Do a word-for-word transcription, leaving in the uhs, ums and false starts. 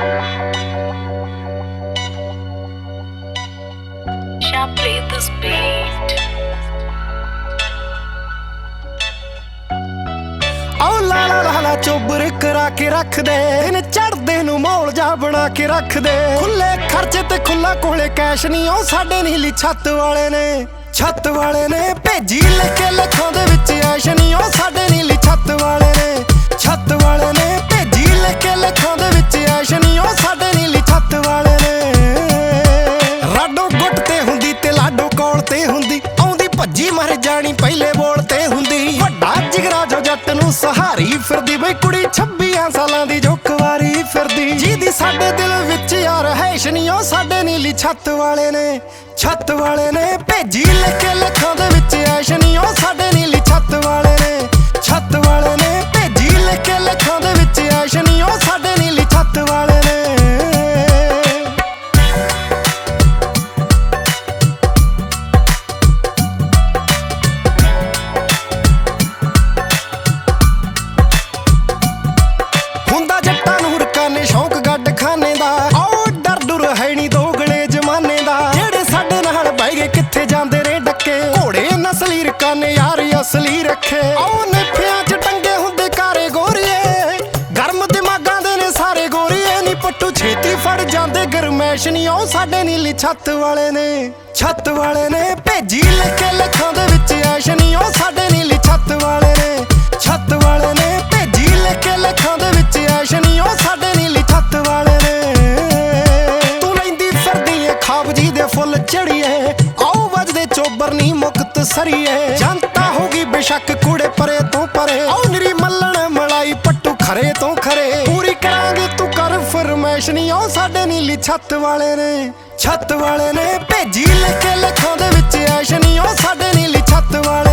Shall play this beat. ਆਓ ਲਾ ਲਾ ਲਾ ਲਾ ਚੋਬਰ ਕਰਾ ਕੇ ਰੱਖ ਦੇ, ਦਿਨ ਚੜਦੇ ਨੂੰ ਮੌਲ ਜਾ ਬਣਾ ਕੇ ਰੱਖ ਦੇ। ਖੁੱਲੇ ਖਰਚੇ ਤੇ ਖੁੱਲਾ ਕੋਲੇ ਕੈਸ਼ ਨਹੀਂ, ਉਹ ਸਾਡੇ ਨੀਲੀ ਛੱਤ ਵਾਲੇ ਨੇ ਛੱਤ ਵਾਲੇ ਨੇ ਭੇਜੀ ਲੈ ਕੇ ਲੱਖਾਂ ਦੇ ਵਿੱਚ ਐਸ਼ ਨਹੀਂ, ਉਹ ਸਾਡੇ ਨੀਲੀ ਛੱਤ ਵਾਲੇ ਨੇ ਛੱਤ ਵਾਲੇ ਨੇ ਭੇਜੀ ਲੈ ਕੇ ਲੱਖਾਂ ਦੇ ਵਿੱਚ ਐਸ਼ ਨਹੀਂ, ਉਹ ਸਾਡੇ ਨੀਲੀ ਛੱਤ ਵਾਲੇ ਨੇ। ਰਾਡੋ ਗੁੱਟ ਤੇ ਹੁੰਦੀ ਤੇ ਲਾਡੋ ਕੋਲ ਤੇ ਹੁੰਦੀ, ਆਉਂਦੀ ਭੱਜੀ ਮਰ ਜਾਣੀ ਪਹਿਲੇ ਬੋਲ ਤੇ ਹੁੰਦੀ। ਵੱਡਾ ਜਿਗਰਾ ਜੋ ਜੱਟ ਨੂੰ ਸਹਾਰੀ ਫਿਰਦੀ, ਬਈ ਕੁੜੀ ਛੱਬੀਆਂ ਸਾਲਾਂ ਦੀ ਜੋ ਕੁਵਾਰੀ ਫਿਰਦੀ। ਜਿਹਦੀ ਸਾਡੇ ਦਿਲ ਵਿੱਚ ਯਾਰ ਹੈਸ਼ ਨਹੀਂ, ਉਹ ਸਾਡੇ ਨੀਲੀ ਛੱਤ ਵਾਲੇ ਨੇ ਛੱਤ ਵਾਲੇ ਨੇ ਭੇਜੀ ਲੈ ਕੇ ਲੱਖਾਂ ਦੇ ਵਿੱਚ ਐਸ਼ ਨਹੀਂ, ਉਹ ਸਾਡੇ ਨੀਲੀ ਛੱਤ ਵਾਲੇ ਨੇ ਛੱਤ ਵਾਲੇ ਨੇ ਭੇਜੀ ਲੈ ਕੇ ਲੱਖਾਂ ਦੇ ਵਿੱਚ ਐਸ਼ ਨਹੀਂ, ਉਹ ਸਾਡੇ ਨੀਲੀ ਛੱਤ ਵਾਲੇ ਨੇ। ਹੁੰਦਾ ਜੱਟਾਂ ਨੂੰ ਰਕਾਨੇ ਸ਼ੌਂਕ ਗੱਡ ਖਾਨੇ ਦਾ, ਆਓ ਡਰ ਡੁਰ ਹੈ ਨੀ ਦੋਗਲੇ ਜਮਾਨੇ ਦਾ। ਜਿਹੜੇ ਸਾਡੇ ਨਾਲ ਬਹਿ ਗਏ ਕਿੱਥੇ ਜਾਂਦੇ ਰੇ ਡੱਕੇ, ਘੋੜੇ ਨਸਲੀ ਰਕਾਨੇ ਯਾਰ ਅਸਲੀ ਰੱਖੇ। ਆਓ ਨੇਫਿਆਂ ਚ ਟੰਗੇ ਹੁੰਦੇ ਕਾਰੇ ਗੋਰੀਏ, ਗਰਮ ਦਿਮਾਗਾਂ ਦੇ ਨੇ ਸਾਰੇ ਗੋਰੀਏ। ਨੀ ਪੱਟੂ ਛੇਤੀ ਫੜ ਜਾਂਦੇ ਗਰਮੈਸ਼ ਨਹੀਂ, ਉਹ ਸਾਡੇ ਨੀਲੀ ਛੱਤ ਵਾਲੇ ਨੇ ਛੱਤ ਵਾਲੇ ਨੇ ਭੇਜੀ ਲੈ ਕੇ ਲੱਖਾਂ ਦੇ ਵਿੱਚ ਐਸ਼ ਨਹੀਂ, ਉਹ ਸਾਡੇ ਨੀਲੀ ਛੱਤ ਵਾਲੇ ਨੇ ਛੱਤ ਵਾਲੇ ਨੇ ਭੇਜੀ ਲੈ ਕੇ ਲੱਖਾਂ ਦੇ ਵਿੱਚ ਐਸ਼ ਨਹੀਂ, ਉਹ ਸਾਡੇ ਨੀਲੀ ਛੱਤ ਵਾਲੇ ਨੇ। ਤੂੰ ਲੈਂਦੀ ਫਿਰਦੀ ਏ ਖਾਬ ਜੀ ਦੇ ਫੁੱਲ ਚੜੀਏ, ਆਓ ਵੱਜਦੇ ਚੋਬਰ ਨੀ ਮੁਕਤ ਸਰੀਏ। ਜਨਤਾ ਹੋਗੀ ਬੇਸ਼ੱਕ ਕੂੜੇ ਪਰੇ ਤੋਂ ਪਰੇ, ਆਓ ਨਿਰੀ ਮੱਲਣ ਮਲਾਈ ਪੱਟੂ ਖਰੇ ਤੋਂ ਖਰੇ। ਪੂਰੀ ਕਰਾਂਗੇ ਤੂੰ ਕਰ ਫਰਮੈਸ਼ ਨਹੀਂ, ਉਹ ਸਾਡੇ ਨੀਲੀ ਛੱਤ ਵਾਲੇ ਨੇ ਛੱਤ ਵਾਲੇ ਨੇ ਭੇਜੀ ਲੈ ਕੇ ਲੱਖਾਂ ਦੇ ਵਿੱਚ ਐਸ਼ ਨਹੀਂ, ਉਹ ਸਾਡੇ ਨੀਲੀ ਛੱਤ ਵਾਲੇ